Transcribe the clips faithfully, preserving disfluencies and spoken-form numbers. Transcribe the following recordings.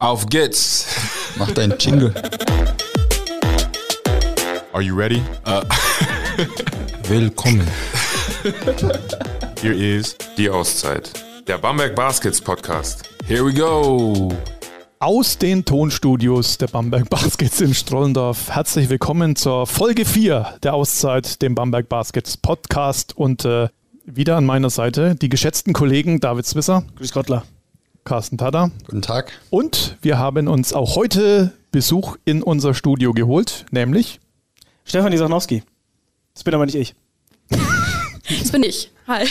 Auf geht's. Mach deinen Jingle. Are you ready? Uh. Willkommen. Hier ist die Auszeit. Der Bamberg Baskets Podcast. Here we go. Aus den Tonstudios der Bamberg Baskets in Strollendorf. Herzlich willkommen zur Folge vier der Auszeit, dem Bamberg Baskets Podcast. Und äh, wieder an meiner Seite die geschätzten Kollegen David Zwisser. Grüß Gottler. Carsten Tada. Guten Tag. Und wir haben uns auch heute Besuch in unser Studio geholt, nämlich Stefanie Sachnowski. Das bin aber nicht ich. Das bin ich. Hi.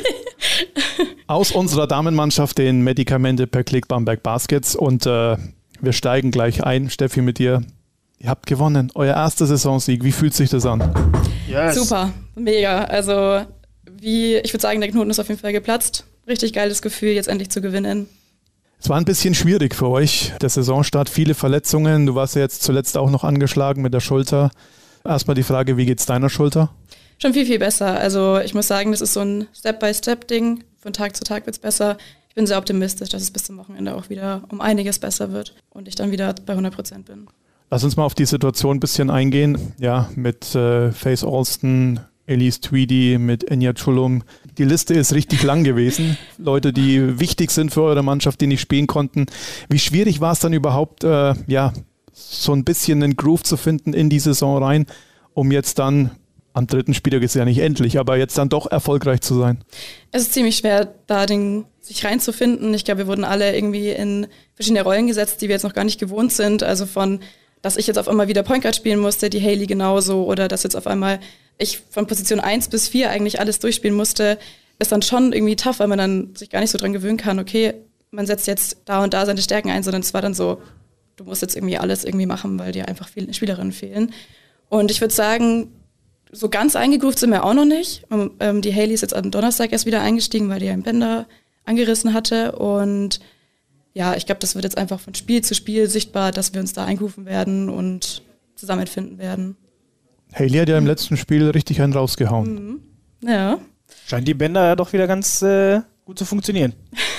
Aus unserer Damenmannschaft, den Medikamente per Klick Bamberg Baskets. Und äh, wir steigen gleich ein. Steffi, mit dir. Ihr habt gewonnen. Euer erster Saisonsieg. Wie fühlt sich das an? Yes. Super. Mega. Also, wie ich würde sagen, der Knoten ist auf jeden Fall geplatzt. Richtig geiles Gefühl, jetzt endlich zu gewinnen. Es war ein bisschen schwierig für euch, der Saisonstart, viele Verletzungen. Du warst ja jetzt zuletzt auch noch angeschlagen mit der Schulter. Erstmal die Frage, wie geht's deiner Schulter? Schon viel, viel besser. Also ich muss sagen, das ist so ein Step-by-Step-Ding. Von Tag zu Tag wird's besser. Ich bin sehr optimistisch, dass es bis zum Wochenende auch wieder um einiges besser wird und ich dann wieder bei hundert Prozent bin. Lass uns mal auf die Situation ein bisschen eingehen. Ja, mit äh, Faith Alston, Elise Tweedy, mit Enya Chulum. Die Liste ist richtig lang gewesen. Leute, die wichtig sind für eure Mannschaft, die nicht spielen konnten. Wie schwierig war es dann überhaupt, äh, ja, so ein bisschen einen Groove zu finden in die Saison rein, um jetzt dann, am dritten Spieltag ist ja nicht endlich, aber jetzt dann doch erfolgreich zu sein? Es ist ziemlich schwer, da den, sich reinzufinden. Ich glaube, wir wurden alle irgendwie in verschiedene Rollen gesetzt, die wir jetzt noch gar nicht gewohnt sind. Also von, dass ich jetzt auf einmal wieder Point Guard spielen musste, die Hailey genauso, oder dass jetzt auf einmal ich von Position eins bis vier eigentlich alles durchspielen musste, ist dann schon irgendwie tough, weil man dann sich gar nicht so dran gewöhnen kann, okay, man setzt jetzt da und da seine Stärken ein, sondern es war dann so, du musst jetzt irgendwie alles irgendwie machen, weil dir einfach viele Spielerinnen fehlen. Und ich würde sagen, so ganz eingegroovt sind wir auch noch nicht. Ähm, die Hailey ist jetzt am Donnerstag erst wieder eingestiegen, weil die einen Bänder angerissen hatte. Und ja, ich glaube, das wird jetzt einfach von Spiel zu Spiel sichtbar, dass wir uns da eingrooven werden und zusammenfinden werden. Hailey hat ja im letzten Spiel richtig einen rausgehauen. Mhm. Ja. Scheint die Bänder ja doch wieder ganz äh, gut zu funktionieren.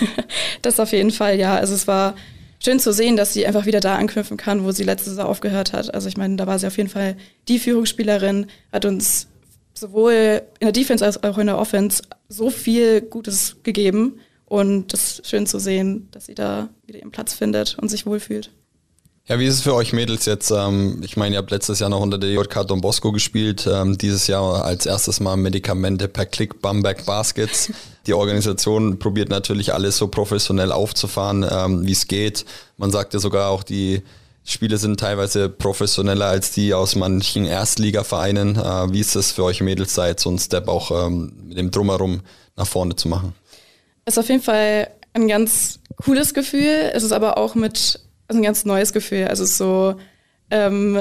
Das auf jeden Fall, ja. Also es war schön zu sehen, dass sie einfach wieder da anknüpfen kann, wo sie letzte Saison aufgehört hat. Also ich meine, da war sie auf jeden Fall die Führungsspielerin, hat uns sowohl in der Defense als auch in der Offense so viel Gutes gegeben. Und das ist schön zu sehen, dass sie da wieder ihren Platz findet und sich wohlfühlt. Ja, wie ist es für euch Mädels jetzt? Ähm, ich meine, ihr habt letztes Jahr noch unter der J K Don Bosco gespielt, ähm, dieses Jahr als erstes Mal Medikamente per Klick Bamberg Baskets. Die Organisation probiert natürlich alles so professionell aufzufahren, ähm, wie es geht. Man sagt ja sogar auch, die Spiele sind teilweise professioneller als die aus manchen Erstligavereinen. Äh, wie ist es für euch Mädels, da jetzt so einen Step auch ähm, mit dem Drumherum nach vorne zu machen? Es ist auf jeden Fall ein ganz cooles Gefühl. Es ist aber auch mit also ein ganz neues Gefühl. Also es ist so, ähm,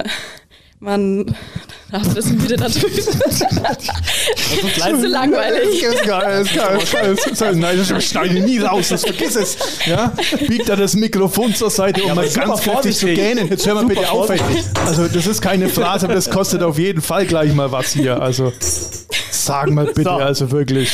man, ach, das ist wieder da drüben. Das ist so langweilig. Das ist geil, das ist geil, das ist geil. Nein, das schneide ich nie raus, das vergiss es. Ja? Biegt da das Mikrofon zur Seite, um ja, mal ganz kräftig zu gähnen. Jetzt hör mal bitte auf. Also das ist keine Phrase, aber das kostet auf jeden Fall gleich mal was hier. Also sag mal bitte, so. Also wirklich.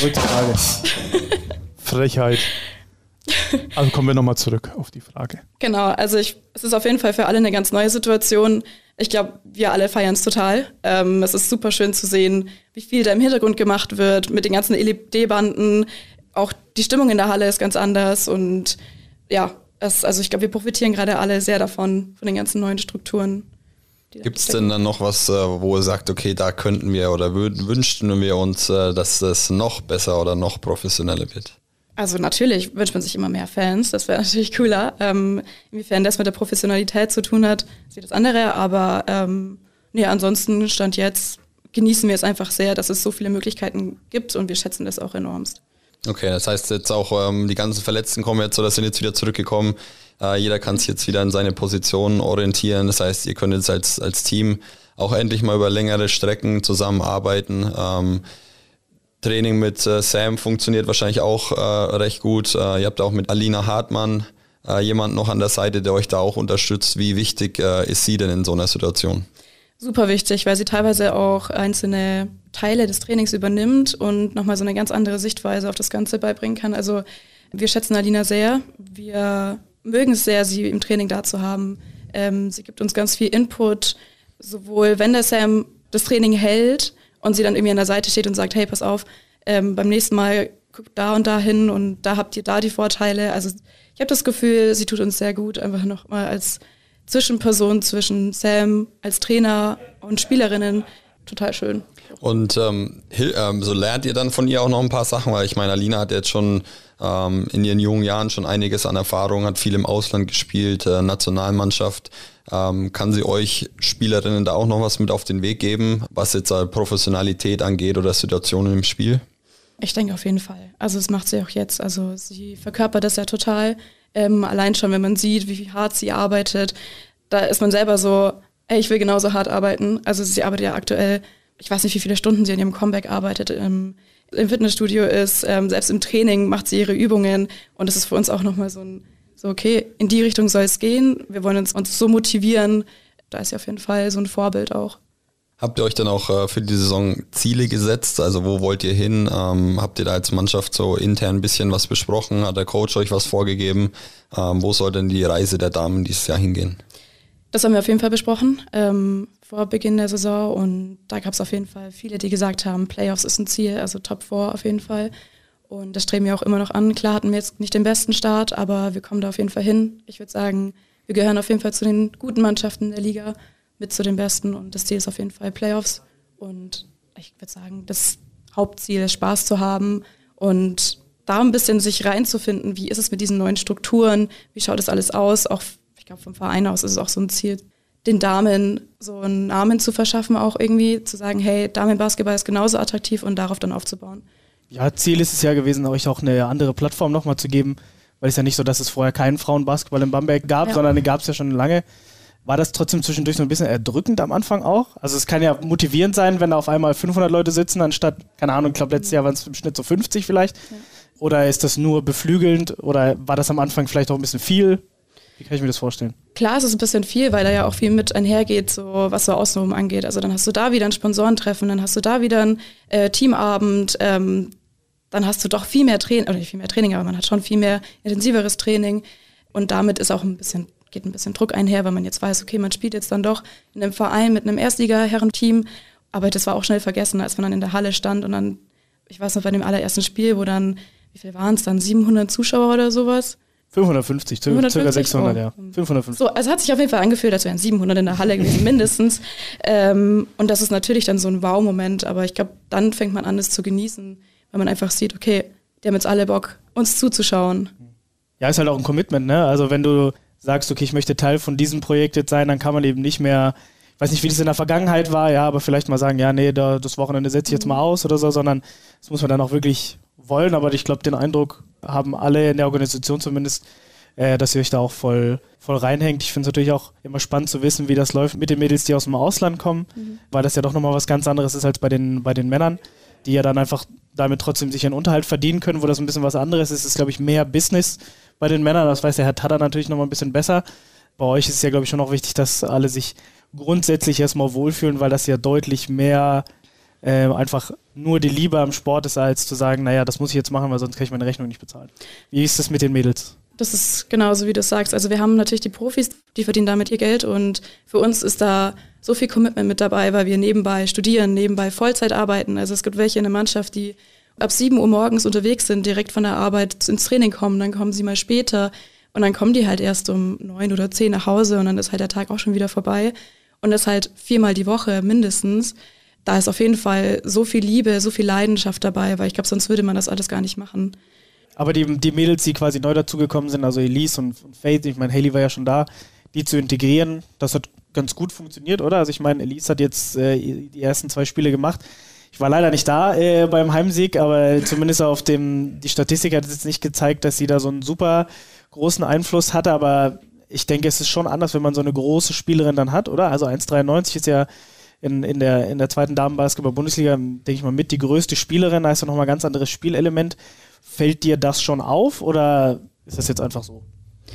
Frechheit. Also kommen wir nochmal zurück auf die Frage. Genau, also ich, es ist auf jeden Fall für alle eine ganz neue Situation. Ich glaube, wir alle feiern es total. Ähm, es ist super schön zu sehen, wie viel da im Hintergrund gemacht wird mit den ganzen L E D-Banden. Auch die Stimmung in der Halle ist ganz anders. Und ja, es, also ich glaube, wir profitieren gerade alle sehr davon, von den ganzen neuen Strukturen. Gibt es denn dann noch was, wo ihr sagt, okay, da könnten wir oder wünschten wir uns, dass das noch besser oder noch professioneller wird? Also natürlich wünscht man sich immer mehr Fans, das wäre natürlich cooler. Ähm, inwiefern das mit der Professionalität zu tun hat, ist das andere. Aber ähm, nee, ansonsten Stand jetzt genießen wir es einfach sehr, dass es so viele Möglichkeiten gibt und wir schätzen das auch enormst. Okay, das heißt jetzt auch, ähm, die ganzen Verletzten kommen jetzt oder sind jetzt wieder zurückgekommen. Äh, jeder kann sich jetzt wieder in seine Position orientieren. Das heißt, ihr könnt jetzt als, als Team auch endlich mal über längere Strecken zusammenarbeiten. Ähm, Training mit äh, Sam funktioniert wahrscheinlich auch äh, recht gut. Äh, ihr habt auch mit Alina Hartmann äh, jemanden noch an der Seite, der euch da auch unterstützt. Wie wichtig äh, ist sie denn in so einer Situation? Super wichtig, weil sie teilweise auch einzelne Teile des Trainings übernimmt und nochmal so eine ganz andere Sichtweise auf das Ganze beibringen kann. Also wir schätzen Alina sehr. Wir mögen es sehr, sie im Training da zu haben. Ähm, sie gibt uns ganz viel Input, sowohl wenn der Sam das Training hält und sie dann irgendwie an der Seite steht und sagt, hey, pass auf, ähm, beim nächsten Mal guckt da und da hin und da habt ihr da die Vorteile. Also ich habe das Gefühl, sie tut uns sehr gut, einfach nochmal als Zwischenperson zwischen Sam als Trainer und Spielerinnen. Total schön. Und ähm, ähm, so lernt ihr dann von ihr auch noch ein paar Sachen, weil ich meine, Alina hat jetzt schon ähm, in ihren jungen Jahren schon einiges an Erfahrung, hat viel im Ausland gespielt, äh, Nationalmannschaft. Ähm, kann sie euch Spielerinnen da auch noch was mit auf den Weg geben, was jetzt äh, Professionalität angeht oder Situationen im Spiel? Ich denke auf jeden Fall. Also das macht sie auch jetzt. Also sie verkörpert das ja total. Ähm, allein schon, wenn man sieht, wie hart sie arbeitet, da ist man selber so, ey, ich will genauso hart arbeiten. Also sie arbeitet ja aktuell, ich weiß nicht, wie viele Stunden sie an ihrem Comeback arbeitet, im, im Fitnessstudio ist, ähm, selbst im Training macht sie ihre Übungen und das ist für uns auch nochmal so ein, so okay, in die Richtung soll es gehen, wir wollen uns, uns so motivieren, da ist sie auf jeden Fall so ein Vorbild auch. Habt ihr euch dann auch äh, für die Saison Ziele gesetzt? Also wo wollt ihr hin? Ähm, habt ihr da als Mannschaft so intern ein bisschen was besprochen? Hat der Coach euch was vorgegeben? Ähm, wo soll denn die Reise der Damen dieses Jahr hingehen? Das haben wir auf jeden Fall besprochen ähm, vor Beginn der Saison und da gab es auf jeden Fall viele, die gesagt haben, Playoffs ist ein Ziel, also Top vier auf jeden Fall. Und das streben wir auch immer noch an. Klar hatten wir jetzt nicht den besten Start, aber wir kommen da auf jeden Fall hin. Ich würde sagen, wir gehören auf jeden Fall zu den guten Mannschaften der Liga, mit zu den Besten und das Ziel ist auf jeden Fall Playoffs. Und ich würde sagen, das Hauptziel ist Spaß zu haben und da ein bisschen sich reinzufinden, wie ist es mit diesen neuen Strukturen, wie schaut das alles aus, auch ich glaube vom Verein aus ist es auch so ein Ziel, den Damen so einen Namen zu verschaffen, auch irgendwie zu sagen, hey, Damenbasketball ist genauso attraktiv und darauf dann aufzubauen. Ja, Ziel ist es ja gewesen, euch auch eine andere Plattform nochmal zu geben, weil es ja nicht so, dass es vorher keinen Frauenbasketball in Bamberg gab, ja. sondern den gab es ja schon lange. War das trotzdem zwischendurch so ein bisschen erdrückend am Anfang auch? Also es kann ja motivierend sein, wenn da auf einmal fünfhundert Leute sitzen, anstatt, keine Ahnung, ich glaube letztes Jahr waren es im Schnitt so fünfzig vielleicht. Ja. Oder ist das nur beflügelnd oder war das am Anfang vielleicht auch ein bisschen viel? Wie kann ich mir das vorstellen? Klar, es ist ein bisschen viel, weil da ja auch viel mit einhergeht, so was so Außenrum angeht. Also dann hast du da wieder ein Sponsorentreffen, dann hast du da wieder einen äh, Teamabend, ähm, dann hast du doch viel mehr Training, oder nicht viel mehr Training, aber man hat schon viel mehr intensiveres Training und damit ist auch ein bisschen geht ein bisschen Druck einher, weil man jetzt weiß, okay, man spielt jetzt dann doch in einem Verein mit einem Erstliga-Herrenteam, aber das war auch schnell vergessen, als man dann in der Halle stand und dann, ich weiß noch, bei dem allerersten Spiel, wo dann, wie viel waren es dann, siebenhundert Zuschauer oder sowas? fünfhundertfünfzig, circa sechshundert, oh. ja. fünfhundertfünfzig. So, also hat sich auf jeden Fall angefühlt, als wären siebenhundert in der Halle gewesen, mindestens. Ähm, und das ist natürlich dann so ein Wow-Moment, aber ich glaube, dann fängt man an, es zu genießen, weil man einfach sieht, okay, die haben jetzt alle Bock, uns zuzuschauen. Ja, ist halt auch ein Commitment, ne? Also wenn du sagst, okay, ich möchte Teil von diesem Projekt jetzt sein, dann kann man eben nicht mehr, ich weiß nicht, wie das in der Vergangenheit war, ja, aber vielleicht mal sagen, ja, nee, da, das Wochenende setze ich jetzt mal aus oder so, sondern das muss man dann auch wirklich wollen, aber ich glaube, den Eindruck haben alle in der Organisation zumindest, äh, dass ihr euch da auch voll, voll reinhängt. Ich finde es natürlich auch immer spannend zu wissen, wie das läuft mit den Mädels, die aus dem Ausland kommen, mhm. weil das ja doch nochmal was ganz anderes ist als bei den, bei den Männern, die ja dann einfach damit trotzdem sich ihren Unterhalt verdienen können, wo das ein bisschen was anderes ist, ist, glaube ich, mehr Business bei den Männern, das weiß der Herr Tada natürlich nochmal ein bisschen besser. Bei euch ist es ja, glaube ich, schon auch wichtig, dass alle sich grundsätzlich erstmal wohlfühlen, weil das ja deutlich mehr äh, einfach nur die Liebe am Sport ist, als zu sagen, naja, das muss ich jetzt machen, weil sonst kann ich meine Rechnung nicht bezahlen. Wie ist das mit den Mädels? Das ist genauso, wie du es sagst. Also wir haben natürlich die Profis, die verdienen damit ihr Geld und für uns ist da so viel Commitment mit dabei, weil wir nebenbei studieren, nebenbei Vollzeit arbeiten. Also es gibt welche in der Mannschaft, die ab sieben Uhr morgens unterwegs sind, direkt von der Arbeit ins Training kommen, dann kommen sie mal später und dann kommen die halt erst um neun oder zehn nach Hause und dann ist halt der Tag auch schon wieder vorbei und das halt viermal die Woche mindestens. Da ist auf jeden Fall so viel Liebe, so viel Leidenschaft dabei, weil ich glaube, sonst würde man das alles gar nicht machen. Aber die, die Mädels, die quasi neu dazugekommen sind, also Elise und, und Faith, ich meine, Hailey war ja schon da, die zu integrieren, das hat ganz gut funktioniert, oder? Also ich meine, Elise hat jetzt äh, die ersten zwei Spiele gemacht. Ich war leider nicht da äh, beim Heimsieg, aber zumindest auf dem, die Statistik hat jetzt nicht gezeigt, dass sie da so einen super großen Einfluss hatte, aber ich denke, es ist schon anders, wenn man so eine große Spielerin dann hat, oder? Also eins Komma dreiundneunzig ist ja in, in, der, in der zweiten Damenbasketball-Bundesliga, denke ich mal, mit die größte Spielerin, da ist ja nochmal ein ganz anderes Spielelement. Fällt dir das schon auf oder ist das jetzt einfach so?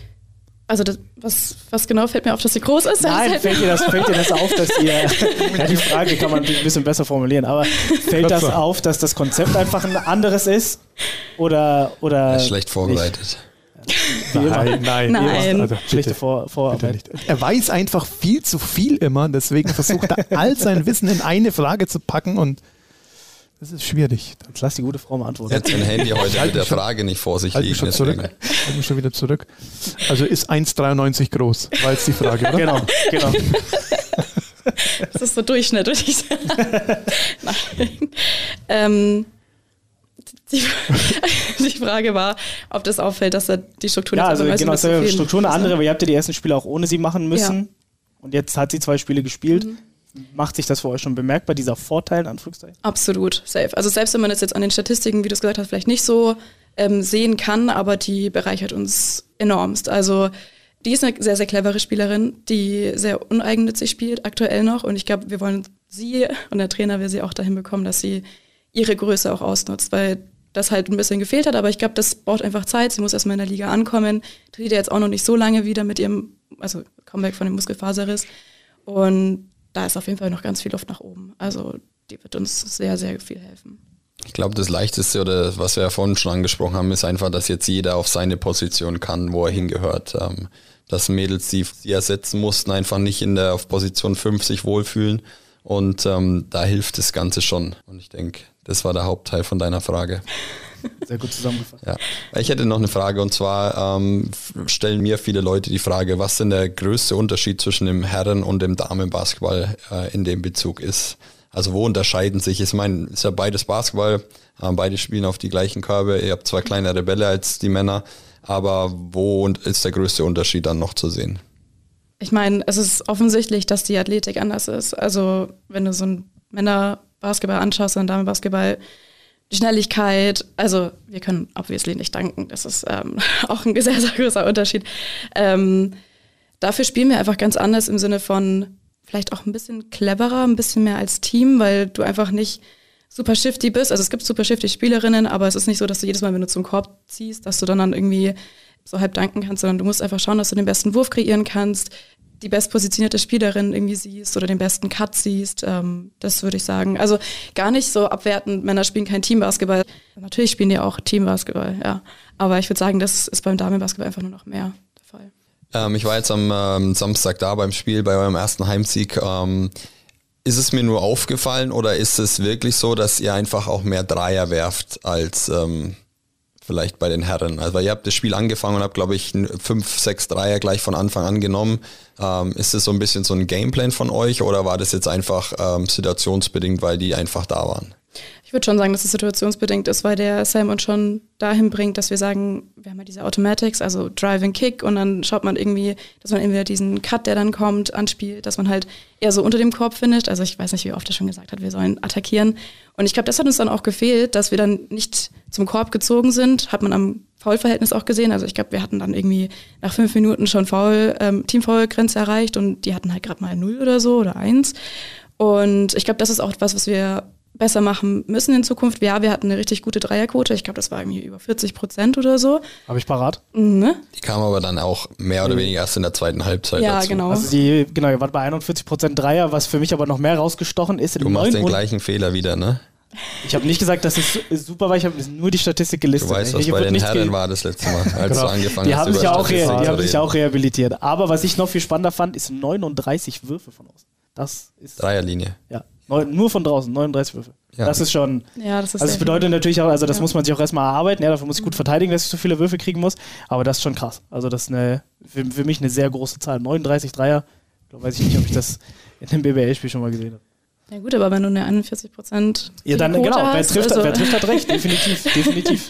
Also das, was, was genau fällt mir auf, dass sie groß ist? Nein, fällt dir, das, fällt dir das auf, dass ihr, ja, die Frage kann man natürlich ein bisschen besser formulieren, aber fällt das auf, dass das Konzept einfach ein anderes ist? Oder, oder schlecht vorbereitet. Wie immer. Nein, nein. Nein. Also, Schlechte bitte, Vor- Vorarbeit. bitte nicht. Er weiß einfach viel zu viel immer, deswegen versucht er all sein Wissen in eine Frage zu packen und das ist schwierig. Jetzt lass die gute Frau mal antworten. Er hat sein Handy heute Halt mit der mich schon- Frage nicht vor sich Halt mich liegen. schon zurück. deswegen. Halt mich schon wieder zurück. Also ist eins Komma dreiundneunzig groß, war jetzt die Frage, oder? Genau, genau. Das ist so Durchschnitt, würde ich sagen. Nein. Ähm, die, die Frage war, ob das auffällt, dass er die Struktur Ja, nicht also so genau, so es ist viel- Struktur eine andere, weil ihr habt ja die ersten Spiele auch ohne sie machen müssen. Ja. Und jetzt hat sie zwei Spiele gespielt. Mhm. Macht sich das für euch schon bemerkbar, dieser Vorteil, in Anführungszeichen? Absolut, safe. Also selbst wenn man es jetzt an den Statistiken, wie du es gesagt hast, vielleicht nicht so ähm, sehen kann, aber die bereichert uns enormst. Also die ist eine sehr, sehr clevere Spielerin, die sehr uneigennützig spielt, aktuell noch. Und ich glaube, wir wollen sie und der Trainer will sie auch dahin bekommen, dass sie ihre Größe auch ausnutzt, weil das halt ein bisschen gefehlt hat. Aber ich glaube, das braucht einfach Zeit. Sie muss erstmal in der Liga ankommen. Trainiert ja jetzt auch noch nicht so lange wieder mit ihrem, also Comeback von dem Muskelfaserriss. Und da ist auf jeden Fall noch ganz viel Luft nach oben. Also die wird uns sehr, sehr viel helfen. Ich glaube, das Leichteste oder was wir ja vorhin schon angesprochen haben, ist einfach, dass jetzt jeder auf seine Position kann, wo er hingehört. Ähm, dass Mädels, die sie ersetzen mussten, einfach nicht in der auf Position fünf sich wohlfühlen. Und ähm, da hilft das Ganze schon. Und ich denke, das war der Hauptteil von deiner Frage. Sehr gut zusammengefasst. Ja. Ich hätte noch eine Frage und zwar ähm, stellen mir viele Leute die Frage, was denn der größte Unterschied zwischen dem Herren- und dem Damenbasketball äh, in dem Bezug ist. Also wo unterscheiden sich? Ich meine, ist ja beides Basketball, äh, beide spielen auf die gleichen Körbe, ihr habt zwar kleinere Bälle als die Männer, aber wo ist der größte Unterschied dann noch zu sehen? Ich meine, es ist offensichtlich, dass die Athletik anders ist. Also wenn du so einen Männerbasketball anschaust, einen Damenbasketball, die Schnelligkeit, also wir können obviously nicht danken, das ist ähm, auch ein sehr, sehr großer Unterschied. Ähm, dafür spielen wir einfach ganz anders im Sinne von vielleicht auch ein bisschen cleverer, ein bisschen mehr als Team, weil du einfach nicht super shifty bist. Also es gibt super shifty Spielerinnen, aber es ist nicht so, dass du jedes Mal, wenn du zum Korb ziehst, dass du dann, dann irgendwie so halb danken kannst, sondern du musst einfach schauen, dass du den besten Wurf kreieren kannst, die bestpositionierte Spielerin irgendwie siehst oder den besten Cut siehst. Ähm, das würde ich sagen. Also gar nicht so abwertend, Männer spielen kein Teambasketball. Natürlich spielen die auch Teambasketball, ja. Aber ich würde sagen, das ist beim Damenbasketball einfach nur noch mehr der Fall. Ähm, ich war jetzt am ähm, Samstag da beim Spiel, bei eurem ersten Heimsieg. Ähm, ist es mir nur aufgefallen oder ist es wirklich so, dass ihr einfach auch mehr Dreier werft als ähm, vielleicht bei den Herren? Also ihr habt das Spiel angefangen und habt, glaube ich, fünf, sechs Dreier gleich von Anfang an genommen. Ähm, ist das so ein bisschen so ein Gameplan von euch oder war das jetzt einfach ähm, situationsbedingt, weil die einfach da waren? Ich würde schon sagen, dass es situationsbedingt ist, weil der Sam uns schon dahin bringt, dass wir sagen, wir haben ja diese Automatics, also Drive and Kick und dann schaut man irgendwie, dass man entweder diesen Cut, der dann kommt, anspielt, dass man halt eher so unter dem Korb finisht. Also ich weiß nicht, wie oft er schon gesagt hat, wir sollen attackieren. Und ich glaube, das hat uns dann auch gefehlt, dass wir dann nicht zum Korb gezogen sind, hat man am Foul-Verhältnis auch gesehen. Also ich glaube, wir hatten dann irgendwie nach fünf Minuten schon Foul, ähm, Team-Foul-Grenze erreicht und die hatten halt gerade mal null oder so oder eins. Und ich glaube, das ist auch etwas, was wir besser machen müssen in Zukunft. Ja, wir hatten eine richtig gute Dreierquote. Ich glaube, das war irgendwie über vierzig Prozent oder so. Habe ich parat? Ne? Die kam aber dann auch mehr oder weniger erst in der zweiten Halbzeit Ja, dazu. genau. Also die, genau, ihr wart bei einundvierzig Prozent Dreier, was für mich aber noch mehr rausgestochen ist. Du machst den neun- gleichen Fehler wieder, ne? Ich habe nicht gesagt, dass es su- super war, ich habe nur die Statistik gelistet. Du weißt, was Hier bei wird den nichts Herren ge- war das letzte Mal, als Genau. du angefangen Die hast, haben sich über ja auch, rea- Statistik die zu haben sich reden. ja auch rehabilitiert. Aber was ich noch viel spannender fand, ist neununddreißig Würfe von außen. Das ist Dreierlinie. ja, neun, nur von draußen, neununddreißig Würfe. Ja. Das ist schon, Ja, das ist also das sehr bedeutet natürlich auch, also das Ja. muss man sich auch erstmal erarbeiten, ja, dafür muss ich gut verteidigen, dass ich so viele Würfe kriegen muss, aber das ist schon krass. Also das ist eine, für, für mich eine sehr große Zahl. neununddreißig Dreier, da weiß ich nicht, ob ich das in einem B B L-Spiel schon mal gesehen habe. Ja gut, aber wenn du eine einundvierzig Prozent Ja, dann Quote genau, wer hast, trifft, also, wer trifft hat recht, definitiv, definitiv.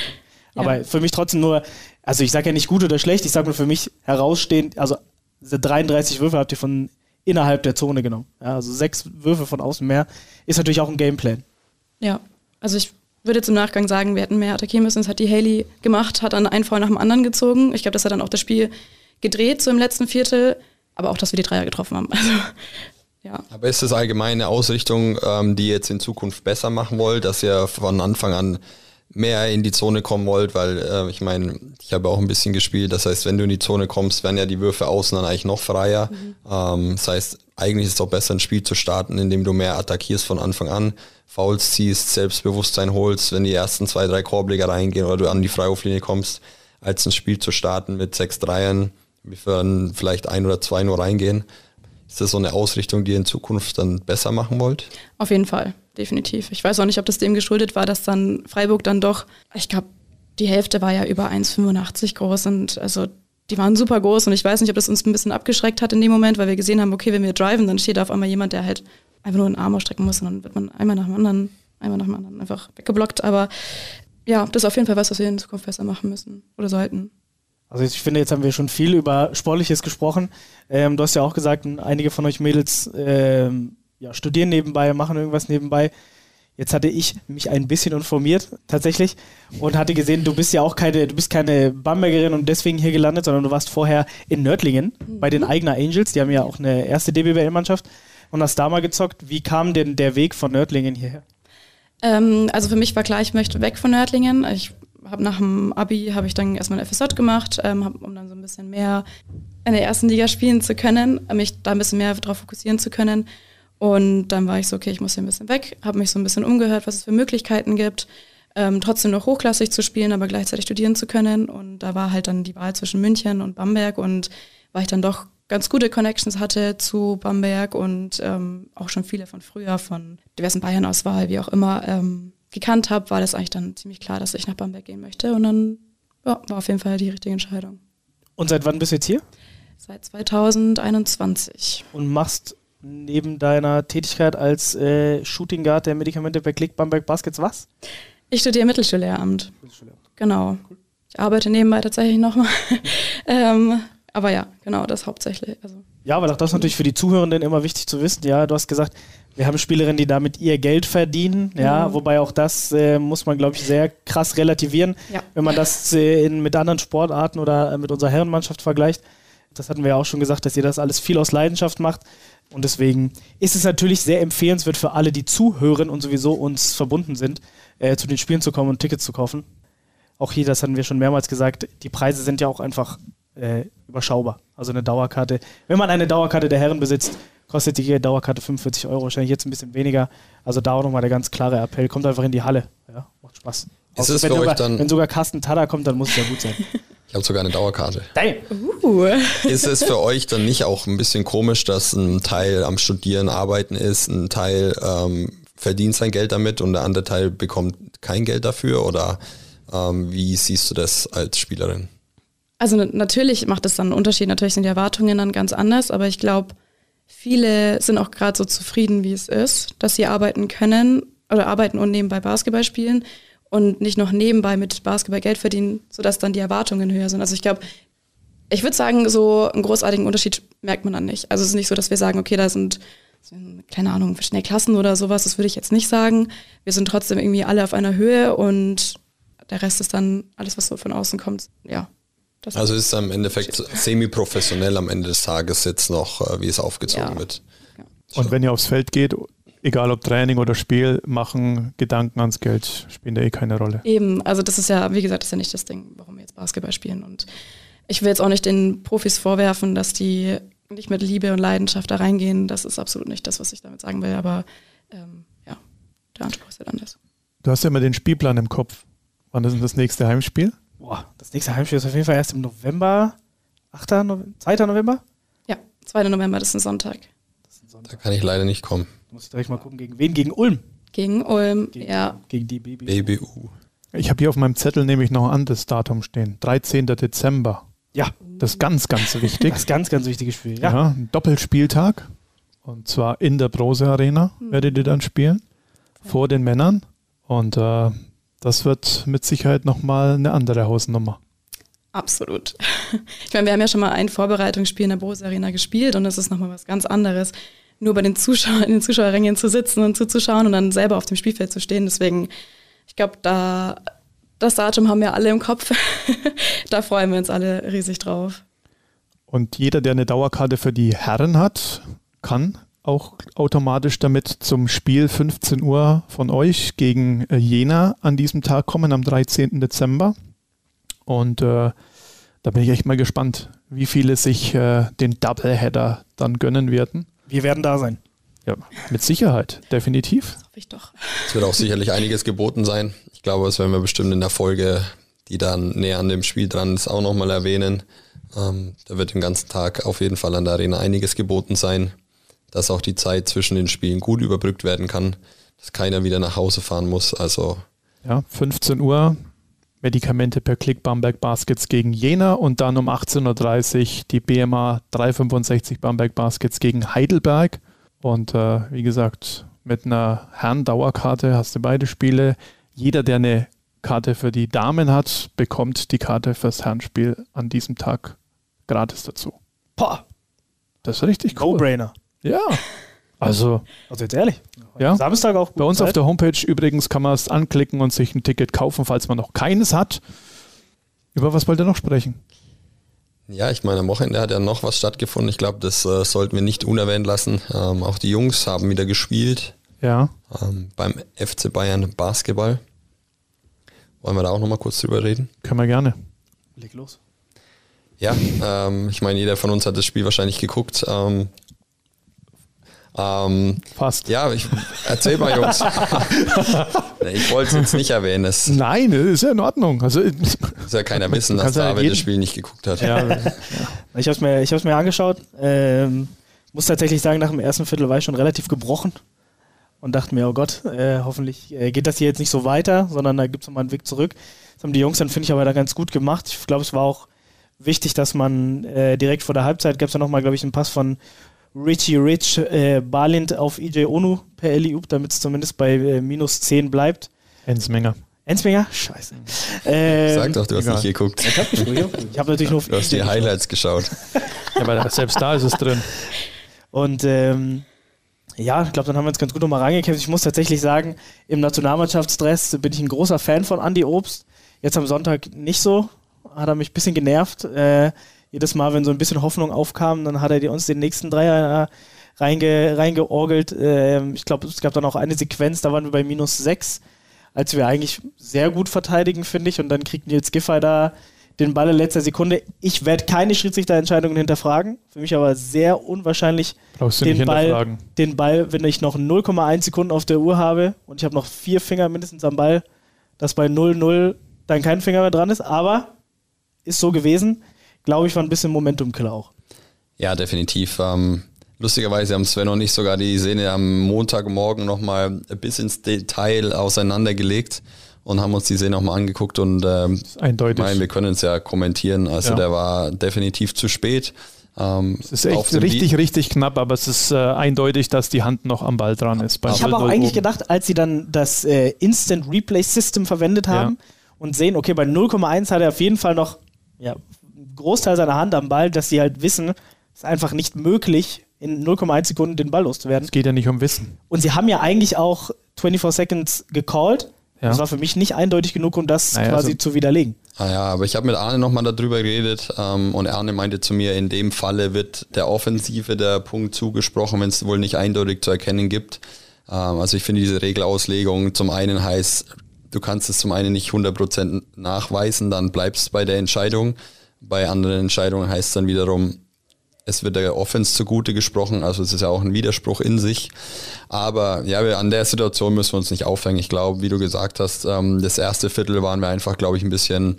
Aber Ja. für mich trotzdem nur, also ich sage ja nicht gut oder schlecht, ich sage nur für mich herausstehend, also diese dreiunddreißig Würfe habt ihr von innerhalb der Zone genommen. Ja, also sechs Würfe von außen mehr ist natürlich auch ein Gameplan. Ja, also ich würde jetzt im Nachgang sagen, wir hätten mehr attackieren müssen. Das hat die Haley gemacht, hat dann einen Foul nach dem anderen gezogen. Ich glaube, das hat dann auch das Spiel gedreht, so im letzten Viertel. Aber auch, dass wir die Dreier getroffen haben. Also, ja. Aber ist das allgemeine Ausrichtung, ähm, die ihr jetzt in Zukunft besser machen wollt, dass ihr von Anfang an mehr in die Zone kommen wollt, weil äh, ich meine, ich habe auch ein bisschen gespielt, das heißt, wenn du in die Zone kommst, werden ja die Würfe außen dann eigentlich noch freier. Mhm. Ähm, das heißt, eigentlich ist es auch besser, ein Spiel zu starten, indem du mehr attackierst von Anfang an, Fouls ziehst, Selbstbewusstsein holst, wenn die ersten zwei, drei Korbleger reingehen oder du an die Freiwurflinie kommst. als ein Spiel zu starten mit sechs Dreiern, wir dann vielleicht ein oder zwei nur reingehen. Ist das so eine Ausrichtung, die ihr in Zukunft dann besser machen wollt? Auf jeden Fall, definitiv. Ich weiß auch nicht, ob das dem geschuldet war, dass dann Freiburg dann doch, ich glaube, die Hälfte war ja über eins Komma fünfundachtzig groß und also die waren super groß und ich weiß nicht, ob das uns ein bisschen abgeschreckt hat in dem Moment, weil wir gesehen haben, okay, wenn wir driven, dann steht da auf einmal jemand, der halt einfach nur einen Arm ausstrecken muss und dann wird man einmal nach dem anderen, einmal nach dem anderen einfach weggeblockt. Aber ja, das ist auf jeden Fall was, was wir in Zukunft besser machen müssen oder sollten. Also ich finde, jetzt haben wir schon viel über Sportliches gesprochen. Ähm, du hast ja auch gesagt, einige von euch Mädels ähm, ja, studieren nebenbei, machen irgendwas nebenbei. Jetzt hatte ich mich ein bisschen informiert, tatsächlich, und hatte gesehen, du bist ja auch keine, du bist keine Bambergerin und deswegen hier gelandet, sondern du warst vorher in Nördlingen mhm. bei den Aigner Angels. Die haben ja auch eine erste D B B L-Mannschaft und hast da mal gezockt. Wie kam denn der Weg von Nördlingen hierher? Ähm, also für mich war klar, ich möchte weg von Nördlingen. Ich habe nach dem Abi habe ich dann erstmal ein F S J gemacht, ähm, hab, um dann so ein bisschen mehr in der ersten Liga spielen zu können, mich da ein bisschen mehr darauf fokussieren zu können. Und dann war ich so, okay, ich muss hier ein bisschen weg, habe mich so ein bisschen umgehört, was es für Möglichkeiten gibt, ähm, trotzdem noch hochklassig zu spielen, aber gleichzeitig studieren zu können. Und da war halt dann die Wahl zwischen München und Bamberg und weil ich dann doch ganz gute Connections hatte zu Bamberg und ähm, auch schon viele von früher, von diversen Bayern-Auswahl, wie auch immer, ähm, gekannt habe, war das eigentlich dann ziemlich klar, dass ich nach Bamberg gehen möchte. Und dann ja, war auf jeden Fall die richtige Entscheidung. Und seit wann bist du jetzt hier? Seit zweitausendeinundzwanzig. Und machst neben deiner Tätigkeit als äh, Shooting Guard der Medikamente bei Click Bamberg Baskets was? Ich studiere Mittelschullehramt. Genau. Cool. Ich arbeite nebenbei tatsächlich nochmal. ähm, aber ja, genau, das hauptsächlich. Also. Ja, aber auch das ist natürlich für die Zuhörenden immer wichtig zu wissen. Ja, du hast gesagt, wir haben Spielerinnen, die damit ihr Geld verdienen. Ja, mhm. Wobei auch das äh, muss man, glaube ich, sehr krass relativieren, ja. wenn man das äh, in, mit anderen Sportarten oder äh, mit unserer Herrenmannschaft vergleicht. Das hatten wir ja auch schon gesagt, dass ihr das alles viel aus Leidenschaft macht. Und deswegen ist es natürlich sehr empfehlenswert für alle, die zuhören und sowieso uns verbunden sind, äh, zu den Spielen zu kommen und Tickets zu kaufen. Auch hier, das hatten wir schon mehrmals gesagt, die Preise sind ja auch einfach äh, überschaubar. Also eine Dauerkarte, wenn man eine Dauerkarte der Herren besitzt, kostet die Dauerkarte fünfundvierzig Euro, wahrscheinlich jetzt ein bisschen weniger. Also da auch nochmal der ganz klare Appell, kommt einfach in die Halle. Ja, macht Spaß. Ist es wenn, für sogar, euch dann, wenn sogar Carsten Tada kommt, dann muss es ja gut sein. Ich habe sogar eine Dauerkarte. Damn. Uh. Ist es für euch dann nicht auch ein bisschen komisch, dass ein Teil am Studieren, Arbeiten ist, ein Teil ähm, verdient sein Geld damit und der andere Teil bekommt kein Geld dafür? Oder ähm, wie siehst du das als Spielerin? Also natürlich macht es dann einen Unterschied. Natürlich sind die Erwartungen dann ganz anders, aber ich glaube, viele sind auch gerade so zufrieden, wie es ist, dass sie arbeiten können oder arbeiten und nebenbei Basketball spielen. Und nicht noch nebenbei mit Basketball Geld verdienen, sodass dann die Erwartungen höher sind. Also ich glaube, ich würde sagen, so einen großartigen Unterschied merkt man dann nicht. Also es ist nicht so, dass wir sagen, okay, da sind, keine Ahnung, verschiedene Klassen oder sowas, das würde ich jetzt nicht sagen. Wir sind trotzdem irgendwie alle auf einer Höhe und der Rest ist dann alles, was so von außen kommt. Ja. Das also ist es im Endeffekt semi-professionell am Ende des Tages jetzt noch, wie es aufgezogen ja. wird. Ja. Und wenn ihr aufs Feld geht, egal ob Training oder Spiel, machen Gedanken ans Geld, spielen da eh keine Rolle. Eben, also das ist ja, wie gesagt, das ist ja nicht das Ding, warum wir jetzt Basketball spielen. Und ich will jetzt auch nicht den Profis vorwerfen, dass die nicht mit Liebe und Leidenschaft da reingehen. Das ist absolut nicht das, was ich damit sagen will. Aber ähm, ja, der Anspruch ist halt anders. Du hast ja immer den Spielplan im Kopf. Wann ist denn das nächste Heimspiel? Boah, das nächste Heimspiel ist auf jeden Fall erst im November. achter November? zweiter November? Ja, zweiter November, das ist ein Sonntag. Das ist ein Sonntag. Da kann ich leider nicht kommen. Muss ich direkt mal gucken, gegen wen? Gegen Ulm? Gegen Ulm, gegen, ja. Gegen die B B U. B B U. Ich habe hier auf meinem Zettel nämlich noch ein anderes Datum stehen. dreizehnten Dezember. Ja. Das ist ganz, ganz wichtig. Das ist ganz, ganz wichtiges Spiel. Ja. Ja, ein Doppelspieltag. Und zwar in der Brose Arena mhm. werdet ihr dann spielen. Vor den Männern. Und äh, das wird mit Sicherheit nochmal eine andere Hausnummer. Absolut. Ich meine, wir haben ja schon mal ein Vorbereitungsspiel in der Brose Arena gespielt und das ist nochmal was ganz anderes. Nur bei den Zuschauern, in den Zuschauerrängen zu sitzen und zuzuschauen und dann selber auf dem Spielfeld zu stehen. Deswegen, ich glaube, da das Datum haben wir alle im Kopf. Da freuen wir uns alle riesig drauf. Und jeder, der eine Dauerkarte für die Herren hat, kann auch automatisch damit zum Spiel fünfzehn Uhr von euch gegen Jena an diesem Tag kommen, am dreizehnten Dezember. Und äh, da bin ich echt mal gespannt, wie viele sich äh, den Doubleheader dann gönnen werden. Wir werden da sein. Ja, mit Sicherheit, definitiv. Das hoffe ich doch. Es wird auch sicherlich einiges geboten sein. Ich glaube, das werden wir bestimmt in der Folge die dann näher an dem Spiel dran ist, auch nochmal erwähnen. Ähm, da wird den ganzen Tag auf jeden Fall an der Arena einiges geboten sein, dass auch die Zeit zwischen den Spielen gut überbrückt werden kann, dass keiner wieder nach Hause fahren muss. Also ja, fünfzehn Uhr, Medikamente per Klick Bamberg Baskets gegen Jena und dann um achtzehn Uhr dreißig die B M A dreihundertfünfundsechzig Bamberg Baskets gegen Heidelberg. Und äh, wie gesagt, mit einer Herren-Dauerkarte hast du beide Spiele. Jeder, der eine Karte für die Damen hat, bekommt die Karte fürs Herrenspiel an diesem Tag gratis dazu. Boah, das ist richtig cool. No-Brainer. Ja, also, also jetzt ehrlich. Ja. Samstag auch gut. Bei uns Zeit. auf der Homepage übrigens kann man es anklicken und sich ein Ticket kaufen, falls man noch keines hat. Über was wollt ihr noch sprechen? ja, ich meine, am Wochenende hat ja noch was stattgefunden. Ich glaube, das äh, sollten wir nicht unerwähnt lassen. Ähm, auch die Jungs haben wieder gespielt Ja. ähm, beim F C Bayern Basketball. Wollen wir da auch nochmal kurz drüber reden? Können wir gerne. Leg los. Ja, ähm, ich meine, jeder von uns hat das Spiel wahrscheinlich geguckt. Ähm, ähm, Fast. ja, ich erzähl mal, Jungs. Ich wollte es jetzt nicht erwähnen. Es Nein, das ist ja in Ordnung. Also, muss ja keiner wissen, dass kannst ja David jeden- das Spiel nicht geguckt hat. ja, Ich habe es mir, ich hab's mir angeschaut. Ähm, muss tatsächlich sagen, nach dem ersten Viertel war ich schon relativ gebrochen und dachte mir, oh Gott, äh, hoffentlich äh, geht das hier jetzt nicht so weiter, sondern da gibt es nochmal einen Weg zurück. Das haben die Jungs dann, finde ich, aber da ganz gut gemacht. Ich glaube, es war auch wichtig, dass man äh, direkt vor der Halbzeit, gab es ja nochmal, glaube ich, einen Pass von Richie Rich äh, Balint auf E J Onu per Alley-Oop, damit es zumindest bei äh, minus zehn bleibt. Ensmenger. Ensminger? Scheiße. Ähm, Sag doch, du hast egal. nicht geguckt. Ich habe hab natürlich nur auf Du hast die Highlights geschaut. Ja, aber selbst da ist es drin. Und ähm, ja, ich glaube, dann haben wir uns ganz gut nochmal reingekämpft. Ich muss tatsächlich sagen, im Nationalmannschaftsdress bin ich ein großer Fan von Andi Obst. Jetzt am Sonntag nicht so. Hat er mich ein bisschen genervt. Äh, jedes Mal, wenn so ein bisschen Hoffnung aufkam, dann hat er die, uns den nächsten Dreier äh, reinge, reingeorgelt. Äh, ich glaube, es gab dann auch eine Sequenz, da waren wir bei minus sechs, als wir eigentlich sehr gut verteidigen, finde ich. Und dann kriegt Nils Giffey da den Ball in letzter Sekunde. Ich werde keine Schiedsrichterentscheidungen hinterfragen. Für mich aber sehr unwahrscheinlich, Brauchst du den nicht Ball, hinterfragen. den Ball, wenn ich noch null Komma eins Sekunden auf der Uhr habe und ich habe noch vier Finger mindestens am Ball, dass bei null null dann kein Finger mehr dran ist. Aber ist so gewesen. Glaube ich, war ein bisschen Momentum-Killer auch. Ja, definitiv. Ähm, lustigerweise haben Sven und ich sogar die Szene am Montagmorgen nochmal bis ins Detail auseinandergelegt und haben uns die Szene nochmal angeguckt und ähm, Eindeutig. ich meine, wir können es ja kommentieren. Also Ja. der war definitiv zu spät. Ähm, Es ist auf echt dem richtig, Vi- richtig knapp, aber es ist äh, eindeutig, dass die Hand noch am Ball dran ist. Bei Ich habe auch null null eigentlich oben. gedacht, als sie dann das äh, Instant Replay System verwendet haben und sehen, okay, bei null Komma eins hat er auf jeden Fall noch ja, einen Großteil seiner Hand am Ball, dass sie halt wissen, es ist einfach nicht möglich, in null Komma eins Sekunden den Ball loszuwerden. Es geht ja nicht um Wissen. Und sie haben ja eigentlich auch vierundzwanzig Seconds gecallt. Ja. Das war für mich nicht eindeutig genug, um das Naja, quasi also- zu widerlegen. Ah ja, aber ich habe mit Arne nochmal darüber geredet ähm, und Arne meinte zu mir, in dem Falle wird der Offensive der Punkt zugesprochen, wenn es wohl nicht eindeutig zu erkennen gibt. Ähm, also ich finde diese Regelauslegung zum einen heißt, du kannst es zum einen nicht hundert Prozent nachweisen, dann bleibst du bei der Entscheidung. Bei anderen Entscheidungen heißt es dann wiederum, es wird der Offense zugute gesprochen, also es ist ja auch ein Widerspruch in sich. Aber ja, wir, an der Situation müssen wir uns nicht aufhängen. Ich glaube, wie du gesagt hast, ähm, das erste Viertel waren wir einfach, glaube ich, ein bisschen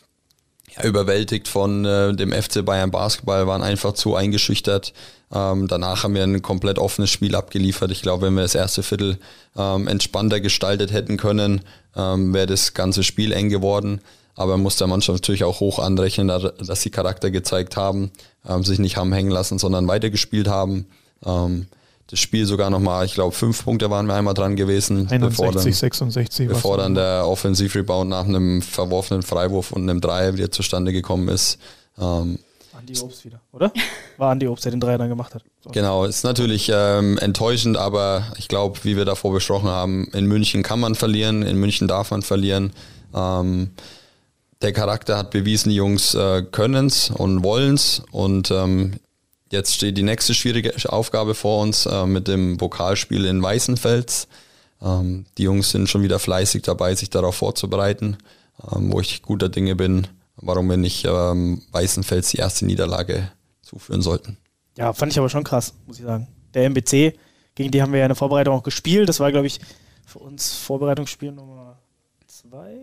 ja, überwältigt von äh, dem F C Bayern Basketball, waren einfach zu eingeschüchtert. Ähm, danach haben wir ein komplett offenes Spiel abgeliefert. Ich glaube, wenn wir das erste Viertel ähm, entspannter gestaltet hätten können, ähm, wäre das ganze Spiel eng geworden. Aber man muss der Mannschaft natürlich auch hoch anrechnen, dass sie Charakter gezeigt haben, ähm, sich nicht haben hängen lassen, sondern weitergespielt haben. Ähm, das Spiel sogar nochmal, ich glaube, fünf Punkte waren wir einmal dran gewesen, bevor einundsechzig, dann, sechsundsechzig. bevor was dann der Offensivrebound nach einem verworfenen Freiwurf und einem Dreier wieder zustande gekommen ist. Ähm, Andi Obst wieder, oder? War Andi Obst, der den Dreier dann gemacht hat. So. Genau, ist natürlich ähm, enttäuschend, aber ich glaube, wie wir davor besprochen haben, in München kann man verlieren, in München darf man verlieren. Ähm, der Charakter hat bewiesen, die Jungs äh, können's und wollen's und ähm, jetzt steht die nächste schwierige Aufgabe vor uns äh, mit dem Pokalspiel in Weißenfels. Ähm, die Jungs sind schon wieder fleißig dabei, sich darauf vorzubereiten, ähm, wo ich guter Dinge bin, warum wir nicht ähm, Weißenfels die erste Niederlage zuführen sollten. Ja, fand ich aber schon krass, muss ich sagen. Der M B C, gegen die haben wir ja in der Vorbereitung auch gespielt. Das war, glaube ich, für uns Vorbereitungsspiel Nummer zwei.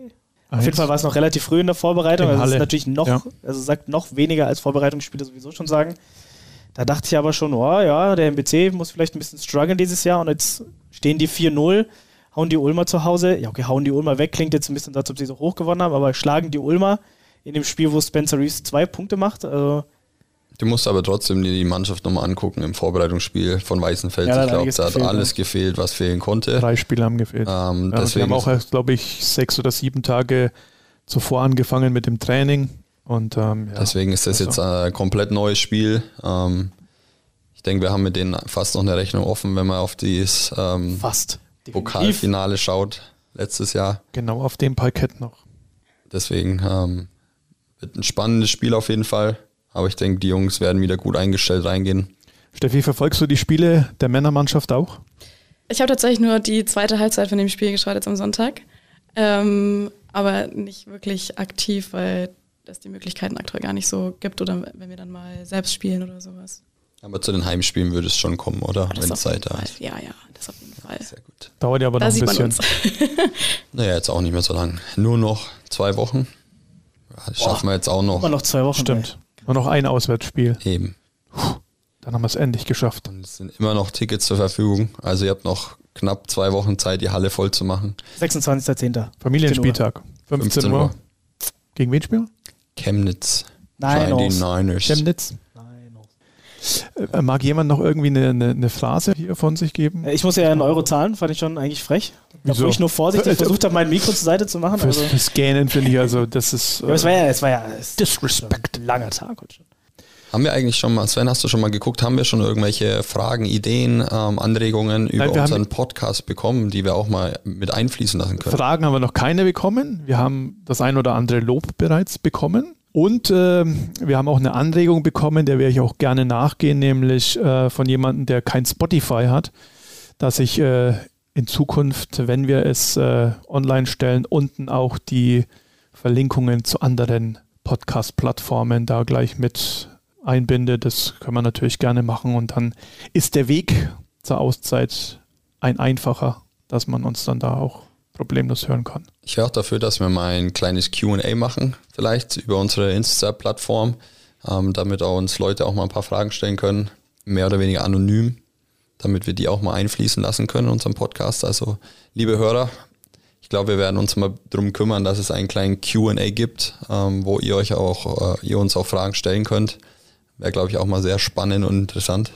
Auf jeden Fall war es noch relativ früh in der Vorbereitung. In also es ist Halle. natürlich noch, Ja. also sagt noch weniger als Vorbereitungsspiele sowieso schon sagen. Da dachte ich aber schon, oh ja, der M B C muss vielleicht ein bisschen strugglen dieses Jahr und jetzt stehen die vier null, hauen die Ulmer zu Hause. Ja, okay, hauen die Ulmer weg, klingt jetzt ein bisschen, als ob sie so hoch gewonnen haben, aber schlagen die Ulmer in dem Spiel, wo Spencer Reeves zwei Punkte macht. Also Du musst aber trotzdem dir die Mannschaft nochmal angucken im Vorbereitungsspiel von Weißenfels. Ja, da hat ich glaube, einiges da hat gefehlt, alles ja. gefehlt, was fehlen konnte. Drei Spiele haben gefehlt. Ähm, Ja, die deswegen haben auch erst, glaube ich, sechs oder sieben Tage zuvor angefangen mit dem Training. Und, ähm, ja, Deswegen ist das also. jetzt ein komplett neues Spiel. Ähm, ich denke, wir haben mit denen fast noch eine Rechnung offen, wenn man auf das ähm, fast. Pokalfinale schaut, letztes Jahr. Genau auf dem Parkett noch. Deswegen ähm, wird ein spannendes Spiel auf jeden Fall. Aber ich denke, die Jungs werden wieder gut eingestellt reingehen. Steffi, verfolgst du die Spiele der Männermannschaft auch? Ich habe tatsächlich nur die zweite Halbzeit von dem Spiel geschaut jetzt am Sonntag. Ähm, aber nicht wirklich aktiv, weil es die Möglichkeiten aktuell gar nicht so gibt oder wenn wir dann mal selbst spielen oder sowas. Aber zu den Heimspielen würde es schon kommen, oder? Das Wenn auf Zeit jeden da Fall. ist. Ja, ja, das auf jeden Fall. Sehr gut. Dauert ja aber Da noch ein sieht man bisschen. uns. Naja, jetzt auch nicht mehr so lang. Nur noch zwei Wochen. Ja, das schaffen wir jetzt auch noch. Immer noch zwei Wochen. Stimmt. Nur noch ein Auswärtsspiel. Eben. Dann haben wir es endlich geschafft. Und es sind immer noch Tickets zur Verfügung. Also ihr habt noch knapp zwei Wochen Zeit, die Halle voll zu machen. sechsundzwanzigster zehnter Familienspieltag. fünfzehn Uhr. Gegen wen spielen Chemnitz. Nein, die aus. wir? Niners. Chemnitz. Nein, aus. Äh, Mag jemand noch irgendwie eine, eine, eine Phrase hier von sich geben? Ich muss ja in Euro zahlen, fand ich schon eigentlich frech. Wieso? Obwohl ich nur vorsichtig Äh, versucht habe, mein Mikro zur Seite zu machen. Fürs, Also, fürs Gähnen finde ich also, das ist. ja, es war ja, es war ja es Disrespect. ein langer Tag heute schon. Haben wir eigentlich schon mal, Sven, hast du schon mal geguckt, haben wir schon irgendwelche Fragen, Ideen, ähm, Anregungen über Nein, wir unseren haben- Podcast bekommen, die wir auch mal mit einfließen lassen können? Fragen haben wir noch keine bekommen. Wir haben das ein oder andere Lob bereits bekommen. Und ähm, wir haben auch eine Anregung bekommen, der werde ich auch gerne nachgehen, nämlich äh, von jemandem, der kein Spotify hat, dass ich äh, in Zukunft, wenn wir es äh, online stellen, unten auch die Verlinkungen zu anderen Podcast-Plattformen da gleich mit einbinde. Das können wir natürlich gerne machen. Und dann ist der Weg zur Auszeit ein einfacher, dass man uns dann da auch problemlos hören kann. Ich wäre auch dafür, dass wir mal ein kleines Q und A machen, vielleicht über unsere Insta-Plattform, ähm, damit auch uns Leute auch mal ein paar Fragen stellen können, mehr oder weniger anonym, damit wir die auch mal einfließen lassen können in unserem Podcast. Also, liebe Hörer, ich glaube, wir werden uns mal drum kümmern, dass es einen kleinen Q und A gibt, ähm, wo ihr euch auch, äh, ihr uns auch Fragen stellen könnt. Wäre, glaube ich, auch mal sehr spannend und interessant.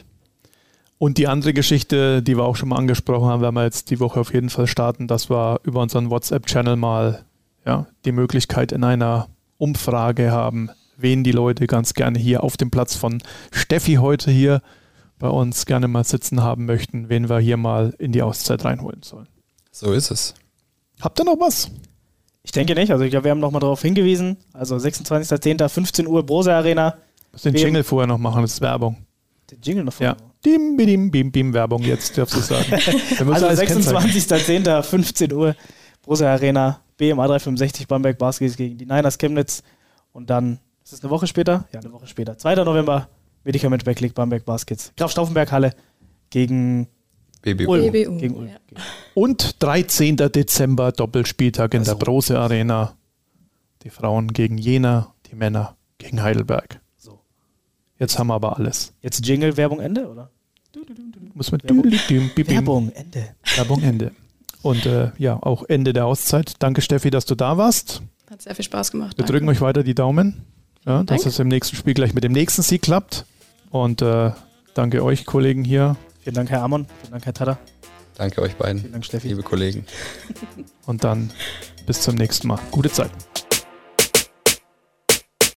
Und die andere Geschichte, die wir auch schon mal angesprochen haben, werden wir jetzt die Woche auf jeden Fall starten, dass wir über unseren WhatsApp-Channel mal ja, die Möglichkeit in einer Umfrage haben, wen die Leute ganz gerne hier auf dem Platz von Steffi heute hier bei uns gerne mal sitzen haben möchten, wen wir hier mal in die Auszeit reinholen sollen. So ist es. Habt ihr noch was? Ich denke nicht. Also ich glaube, wir haben nochmal darauf hingewiesen. Also sechsundzwanzigster zehnter fünfzehn Uhr, Brose Arena. Muss den Wem- Jingle vorher noch machen, das ist Werbung. Den Jingle noch Ja. vorne. Dim, bidim, bim, bim, Werbung, jetzt darfst du sagen. Wir müssen Also alles kennzeichnen. sechsundzwanzigster zehnter fünfzehn Uhr, Brose Arena, B M A dreihundertfünfundsechzig, Bamberg Baskets gegen die Niners Chemnitz. Und dann, ist es eine Woche später? Ja, eine Woche später. zweiter November, Medikament Backleague, Bamberg Baskets. Graf Stauffenberg Halle gegen B B U. Ulm. B B U, Gegen Ulm. ja. Und dreizehnter Dezember Doppelspieltag in Also- der Brose Arena. Die Frauen gegen Jena, die Männer gegen Heidelberg. So. Jetzt haben wir aber alles. Jetzt Jingle, Werbung, Ende, oder? Muss mit Werbung. Werbung, Werbung, Ende. Werbung Ende. Und äh, ja, auch Ende der Auszeit. Danke Steffi, dass du da warst. Hat sehr viel Spaß gemacht. Wir danke. drücken euch weiter die Daumen, ja, dass Danke. es im nächsten Spiel gleich mit dem nächsten Sieg klappt. Und äh, danke euch Kollegen hier. Vielen Dank, Herr Amon. Vielen Dank, Herr Tada. Danke euch beiden, Vielen Dank, Steffi. liebe Kollegen. Und dann bis zum nächsten Mal. Gute Zeit.